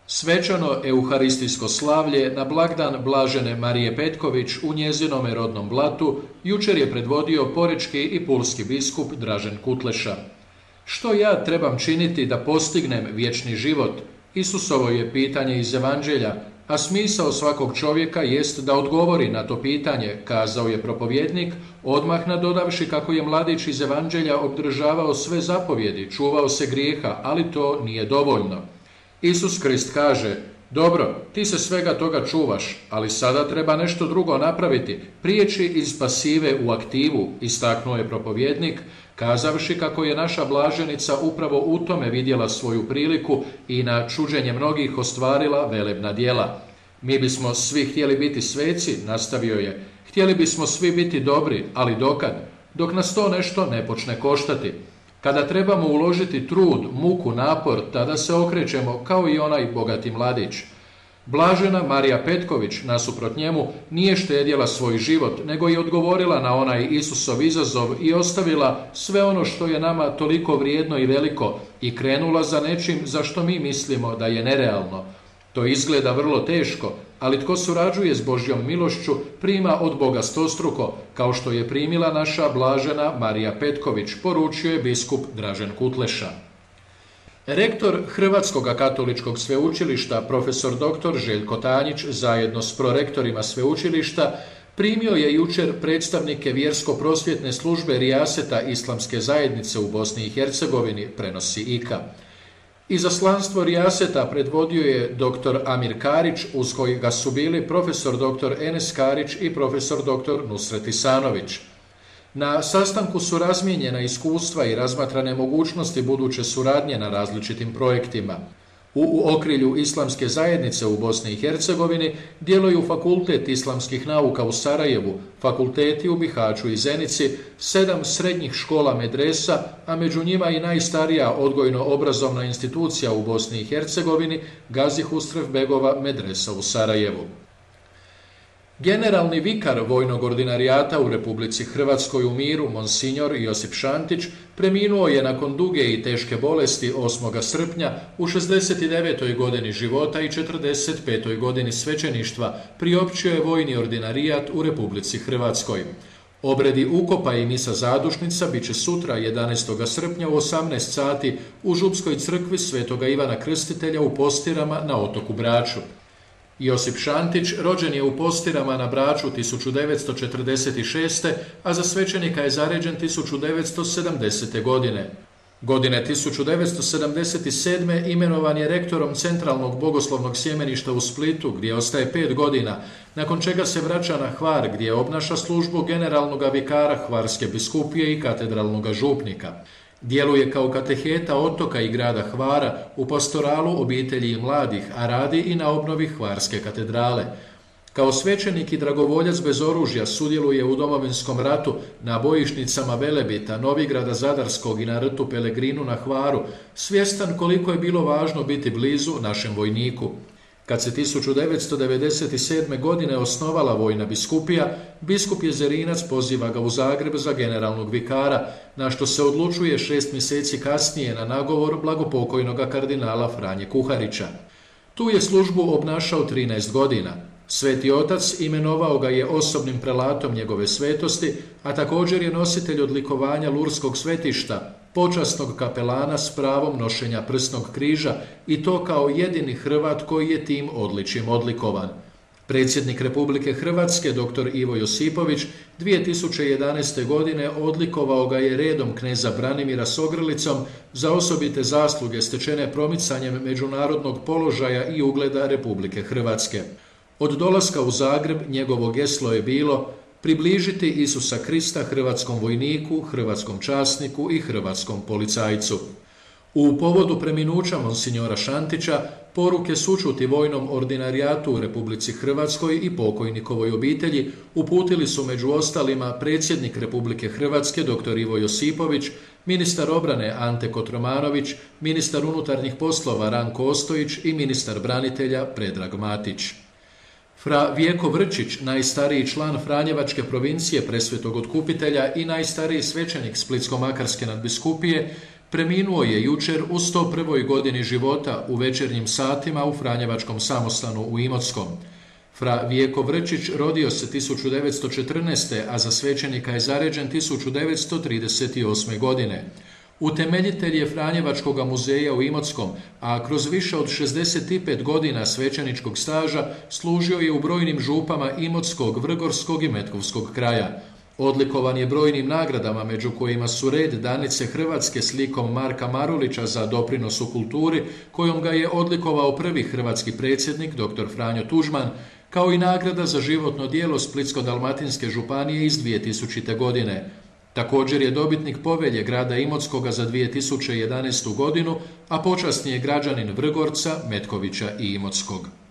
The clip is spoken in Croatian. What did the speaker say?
Svečano euharistijsko slavlje na blagdan Blažene Marije Petković u njezinome rodnom Blatu jučer je predvodio porečki i pulski biskup Dražen Kutleša. Što ja trebam činiti da postignem vječni život? Isusovo je pitanje iz Evanđelja, a smisao svakog čovjeka jest da odgovori na to pitanje, kazao je propovjednik, odmah nadodavši kako je mladić iz Evanđelja obdržavao sve zapovjedi, čuvao se grijeha, ali to nije dovoljno. Isus Krist kaže: dobro, ti se svega toga čuvaš, ali sada treba nešto drugo napraviti, prijeći iz pasive u aktivu, istaknuo je propovjednik, kazavši kako je naša blaženica upravo u tome vidjela svoju priliku i na čuđenje mnogih ostvarila velebna djela. Mi bismo svi htjeli biti sveci, nastavio je, htjeli bismo svi biti dobri, ali dokad? Dok nas to nešto ne počne koštati. Kada trebamo uložiti trud, muku, napor, tada se okrećemo kao i onaj bogati mladić. Blažena Marija Petković, nasuprot njemu, nije štedjela svoj život, nego je odgovorila na onaj Isusov izazov i ostavila sve ono što je nama toliko vrijedno i veliko i krenula za nečim za što mi mislimo da je nerealno. To izgleda vrlo teško, ali tko surađuje s Božjom milošću prima od Boga stostruko, kao što je primila naša Blažena Marija Petković, poručio je biskup Dražen Kutleša. Rektor Hrvatskog katoličkog sveučilišta profesor dr. Željko Tanjić zajedno s prorektorima sveučilišta primio je jučer predstavnike vjersko-prosvjetne službe Rijaseta Islamske zajednice u Bosni i Hercegovini, prenosi IKA. Izaslanstvo Rijaseta predvodio je dr. Amir Karić, uz kojega su bili profesor dr. Enes Karić i profesor dr. Nusret Isanović. Na sastanku su razmijenjena iskustva i razmatrane mogućnosti buduće suradnje na različitim projektima. U okrilju Islamske zajednice u Bosni i Hercegovini djeluju Fakultet islamskih nauka u Sarajevu, fakulteti u Bihaću i Zenici, 7 srednjih škola medresa, a među njima i najstarija odgojno-obrazovna institucija u Bosni i Hercegovini, Gazi Husrev Begova medresa u Sarajevu. Generalni vikar vojnog ordinarijata u Republici Hrvatskoj u miru, monsignor Josip Šantić, preminuo je nakon duge i teške bolesti 8. srpnja u 69. godini života i 45. godini svećeništva, priopćio je vojni ordinarijat u Republici Hrvatskoj. Obredi ukopa i misa zadušnica bit će sutra 11. srpnja u 18 sati u Župskoj crkvi Svetoga Ivana Krstitelja u Postirama na otoku Braču. Josip Šantić rođen je u Postirama na Braču 1946. a za svećenika je zaređen 1970. godine. Godine 1977. imenovan je rektorom Centralnog bogoslovnog sjemeništa u Splitu, gdje ostaje 5 godina, nakon čega se vraća na Hvar, gdje obnaša službu generalnog vikara Hvarske biskupije i katedralnog župnika. Djeluje kao kateheta otoka i grada Hvara u pastoralu obitelji i mladih, a radi i na obnovi Hvarske katedrale. Kao svećenik i dragovoljac bez oružja sudjeluje u Domovinskom ratu na bojišnicama Velebita, Novigrada Zadarskog i na rtu Pelegrinu na Hvaru, svjestan koliko je bilo važno biti blizu našem vojniku. Kad se 1997. godine osnovala vojna biskupija, biskup Jezerinac poziva ga u Zagreb za generalnog vikara, na što se odlučuje 6 mjeseci kasnije na nagovor blagopokojnog kardinala Franje Kuharića. Tu je službu obnašao 13 godina. Sveti otac imenovao ga je osobnim prelatom njegove svetosti, a također je nositelj odlikovanja Lurskog svetišta, počasnog kapelana s pravom nošenja prsnog križa i to kao jedini Hrvat koji je tim odličjem odlikovan. Predsjednik Republike Hrvatske, dr. Ivo Josipović, 2011. godine odlikovao ga je redom kneza Branimira s ogrlicom za osobite zasluge stečene promicanjem međunarodnog položaja i ugleda Republike Hrvatske. Od dolaska u Zagreb njegovo geslo je bilo približiti Isusa Krista hrvatskom vojniku, hrvatskom časniku i hrvatskom policajcu. U povodu preminuća monsignora Šantića poruke sućuti vojnom ordinarijatu u Republici Hrvatskoj i pokojnikovoj obitelji uputili su među ostalima predsjednik Republike Hrvatske dr. Ivo Josipović, ministar obrane Ante Kotromanović, ministar unutarnjih poslova Ranko Ostojić i ministar branitelja Predrag Matić. Fra Vjeko Vrčić, najstariji član Franjevačke provincije Presvetog Otkupitelja i najstariji svećenik Splitsko-Makarske nadbiskupije, preminuo je jučer u 101. godini života u večernjim satima u Franjevačkom samostanu u Imotskom. Fra Vijeko Vrčić rodio se 1914. a za svećenika je zaređen 1938. godine. Utemeljitelj je Franjevačkog muzeja u Imotskom, a kroz više od 65 godina svećeničkog staža služio je u brojnim župama Imotskog, Vrgorskog i Metkovskog kraja. Odlikovan je brojnim nagradama, među kojima su red Danice Hrvatske s likom Marka Marulića za doprinos u kulturi, kojom ga je odlikovao prvi hrvatski predsjednik dr. Franjo Tuđman, kao i nagrada za životno djelo Splitsko-dalmatinske županije iz 2000. godine. Također je dobitnik povelje grada Imotskoga za 2011. godinu, a počasni je građanin Vrgorca, Metkovića i Imotskog.